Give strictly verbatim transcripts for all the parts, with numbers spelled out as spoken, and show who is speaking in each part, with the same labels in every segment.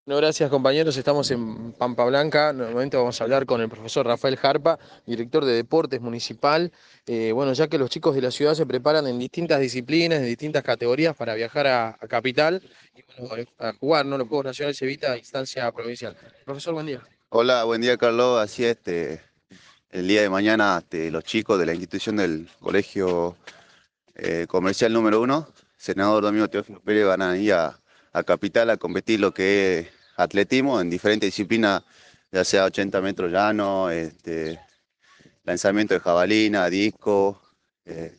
Speaker 1: No, gracias compañeros, estamos en Pampa Blanca. Nuevamente vamos a hablar con el profesor Rafael Jarpa, director de Deportes Municipal. Eh, bueno, ya que los chicos de la ciudad se preparan en distintas disciplinas, en distintas categorías para viajar a, a Capital y bueno, a jugar, ¿no? Los Juegos Nacionales Evita a instancia provincial. Profesor, buen día.
Speaker 2: Hola, buen día Carlos. Así es, este, el día de mañana este, los chicos de la institución del Colegio eh, Comercial número uno, Senador Domingo Teófilo Pérez, van a ir a, a Capital a competir lo que es atletismo en diferentes disciplinas, ya sea ochenta metros llano, este, lanzamiento de jabalina, disco eh,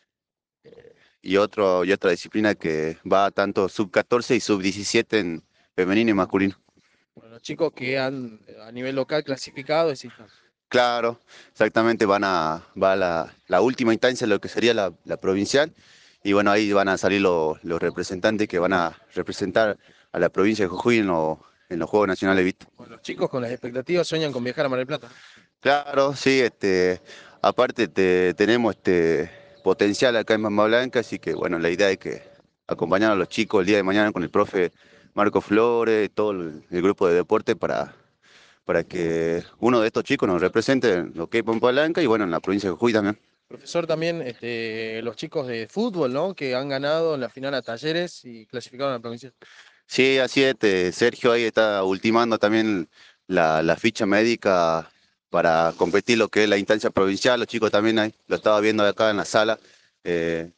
Speaker 2: y, otro, y otra disciplina que va tanto sub catorce y sub diecisiete en femenino y masculino.
Speaker 1: Bueno, los chicos que han eh, a nivel local clasificado, es instancia.
Speaker 2: Claro, exactamente, van a, va a la, la última instancia, lo que sería la, la provincial, y bueno, ahí van a salir los, los representantes que van a representar a la provincia de Jujuy en, lo- en los Juegos Nacionales Vista.
Speaker 1: Bueno, los chicos con las expectativas sueñan con viajar a Mar del Plata.
Speaker 2: Claro, sí, este, aparte te- tenemos este potencial acá en Bamba Blanca, así que bueno, la idea es que acompañar a los chicos el día de mañana con el profe Marco Flores, todo el, el grupo de deporte para para que uno de estos chicos nos represente en lo que es Pampa Blanca y bueno, en la provincia de Jujuy también.
Speaker 1: Profesor, también este, los chicos de fútbol, ¿no? Que han ganado en la final a Talleres y clasificaron a la provincial.
Speaker 2: Sí, así es, este, Sergio ahí está ultimando también la, la ficha médica para competir lo que es la instancia provincial, los chicos también ahí, lo estaba viendo acá en la sala, eh,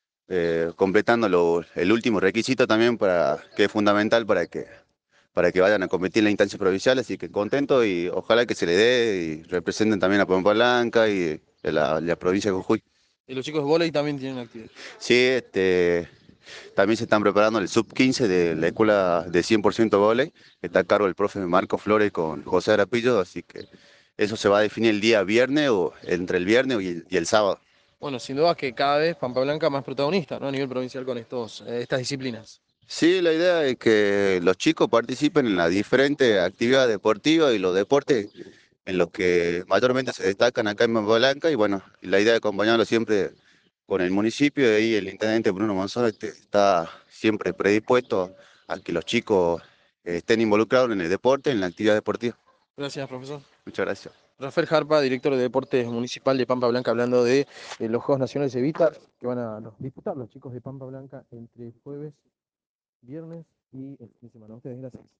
Speaker 2: eh, completando lo- el último requisito también para, que es fundamental para que, para que vayan a competir en la instancia provincial, así que contento y ojalá que se le dé y representen también a Pampa Blanca y la, la provincia de Jujuy.
Speaker 1: Y los chicos de vóley también tienen actividad.
Speaker 2: Sí, este, también se están preparando el sub quince de la escuela de cien por ciento vóley, que está a cargo el profe Marco Flores con José Arapillo, así que eso se va a definir el día viernes o entre el viernes y el, y el sábado.
Speaker 1: Bueno, sin duda que cada vez Pampa Blanca más protagonista, ¿no? A nivel provincial con estos, eh, estas disciplinas.
Speaker 2: Sí, la idea es que los chicos participen en las diferentes actividades deportivas y los deportes en los que mayormente se destacan acá en Bahía Blanca y bueno, y la idea de acompañarlo siempre con el municipio y ahí el intendente Bruno Monzón este, está siempre predispuesto a que los chicos eh, estén involucrados en el deporte, en la actividad deportiva.
Speaker 1: Gracias, profesor.
Speaker 2: Muchas gracias.
Speaker 1: Rafael Jarpa, director de Deportes Municipal de Pampa Blanca, hablando de eh, los Juegos Nacionales de Evita, que van a los- disputar los chicos de Pampa Blanca entre jueves, viernes y el fin de semana. Ustedes, gracias.